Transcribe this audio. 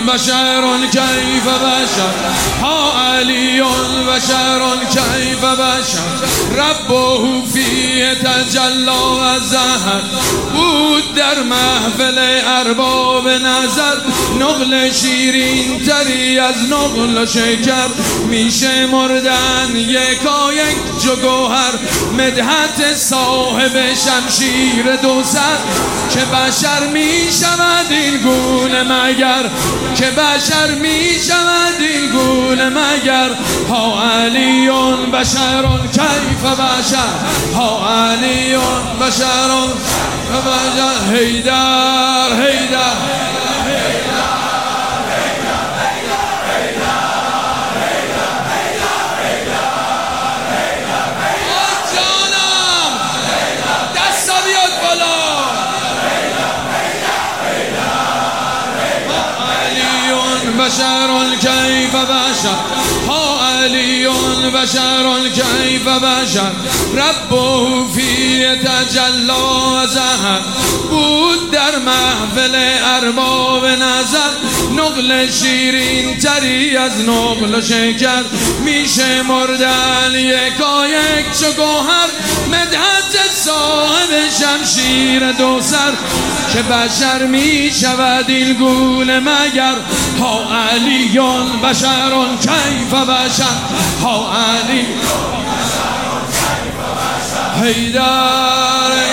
بشر کیف بشر ها علی بشر کیف بشر ربه فی تجلا و ظهر بود در محفل ارباب نظر نقل شیرین تری از نقل و شکر میشه مردن یکایک چو گوهر مدحت صاحب شمشیر دو سر که بشر میشود این گونه مگر که بشر میشود این گونه مگر ها علی بشر کیف بشر ها علی بشر حیدر حیدر بشر کیف بشر ها علی بشر کیف بشر ربه فی تجلا و ظهر بود در محفل ارباب نظر نقل شیرین تری از نقل و شکر میشه مردن یکایک چو گوهر مدحت صاحب شمشیر دو سر که بشر میشود این گونه مگر ها علی بشر کیف بشر ها علی حیدر